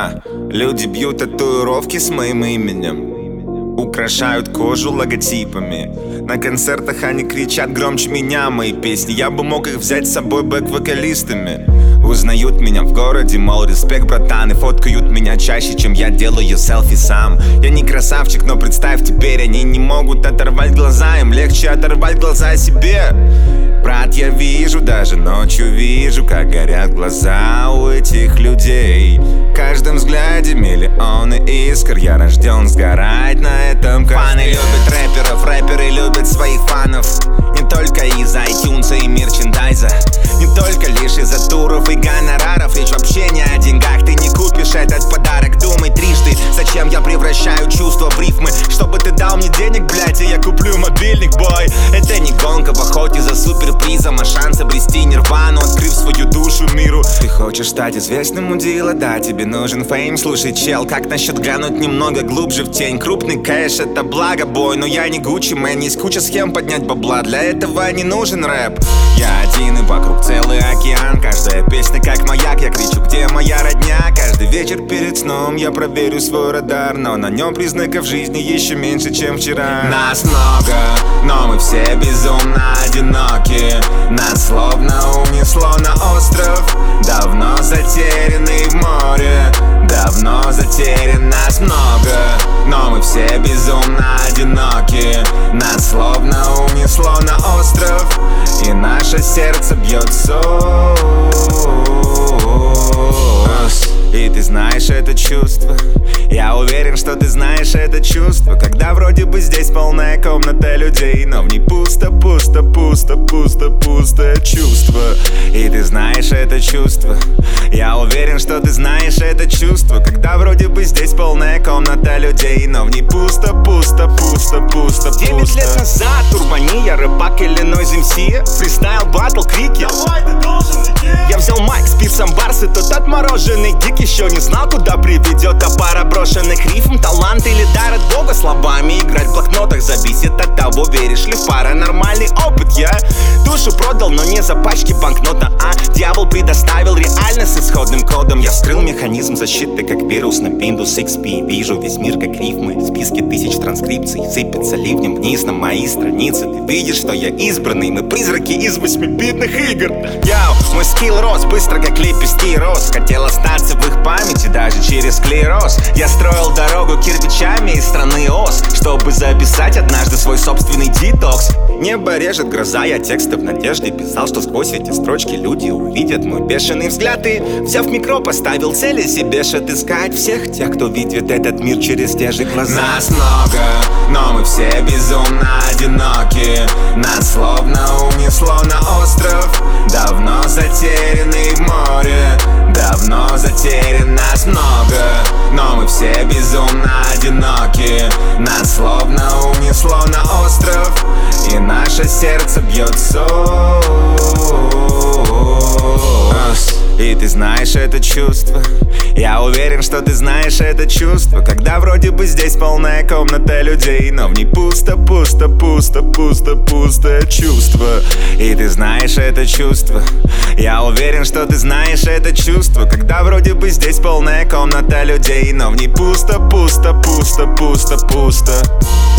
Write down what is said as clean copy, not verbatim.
Люди бьют татуировки с моим именем, украшают кожу логотипами. На концертах они кричат громче меня, мои песни. Я бы мог их взять с собой бэк-вокалистами. Узнают меня в городе, мол, респект, братан. И фоткают меня чаще, чем я делаю селфи сам. Я не красавчик, но представь, теперь они не могут оторвать глаза. Им легче оторвать глаза себе. Брат, я вижу, даже ночью вижу, как горят глаза у этих людей. В каждом взгляде миллионы искр. Я рожден сгорать на этом костре. Фаны любят рэперов, рэперы любят своих фанов. Не только из-за iTunes и мерчендайза, не только лишь из-за туров и гонораров. Речь вообще не о деньгах, ты не купишь этот подарок. Думай трижды, зачем я превращаю чувства в рифмы. Чтобы ты дал мне денег, блядь, и я куплю мобильник, бой. Это не гонка в охоте за суперпризом, а шанс обрести нирвану, открыв свою душу миру. Ты хочешь стать известным, удила, да, тебе нужен фейм. Слушай, чел, как насчет глянуть немного глубже в тень? Крупный кэш — это благо, бой, но я не Гуччи Мэн. Есть куча схем поднять бабла, для этого не нужен рэп. Я один и вокруг целый океан. Каждая песня как маяк, я кричу, где моя родня. Каждый вечер перед сном я проверю свой радар, но на нем признаков жизни еще меньше, чем вчера. Нас много, но мы все безумно одиноки. Нас словно унесло на остров, давно затерянный в море. Давно затерян, нас много, но мы все безумно одиноки. Нас словно унесло на остров, и наше сердце бьется. И ты знаешь это чувство. Я уверен, что ты знаешь это чувство, когда вроде бы здесь полная комната людей, но в ней пусто, пусто, пусто, пусто, пустое чувство. И ты знаешь это чувство. Я уверен, что ты знаешь это чувство, когда вроде бы здесь полная комната людей, но в ней пусто, пусто, пусто, пусто, пусто. 9 лет назад Урбания, рэпак Illinois MC, фристайл, батл, крики. Давай, ты должен идти. Я взял майк с пиццем барс, и тот отмороженный гик еще не знал, куда приведет, а пара брошенных рифм, талант или дар от Бога. Словами играть в блокнотах зависит от того, веришь ли в паранормальный опыт. Я душу продал, но не за пачки банкнота, а дьявол предоставил реальность с исходным кодом. Я вскрыл механизм защиты, как вирус на Windows XP. Вижу весь мир, как рифмы, списки тысяч транскрипций сыпятся ливнем вниз на мои страницы. Ты видишь, что я избранный, мы призраки из 8-битных игр. Яу, мой скилл рос быстро, как лепестки роз. Хотел остаться в их памяти даже через склероз. Я строил дорогу кирпичами из страны Оз, чтобы записать однажды свой собственный детокс. Небо режет гроза, я тексты в надежде писал, что сквозь эти строчки люди увидят мой бешеный взгляд. И, взяв микро, поставил цели себе ж отыскать всех тех, кто видит этот мир через те же глаза. Нас много, но мы все безумно одиноки. Нас словно унесло на остров, давно затерянный в море. Давно затерян, нас много, но мы все безумно одиноки. Нас словно унесло на остров, и наше сердце бьется. И ты знаешь это чувство. Я уверен, что ты знаешь это чувство, когда вроде бы здесь полная комната людей, но в ней пусто, пусто, пусто, пусто, пустое чувство. И ты знаешь это чувство. Я уверен, что ты знаешь это чувство, когда вроде бы здесь полная комната людей, но в ней пусто, пусто, пусто, пусто, пусто.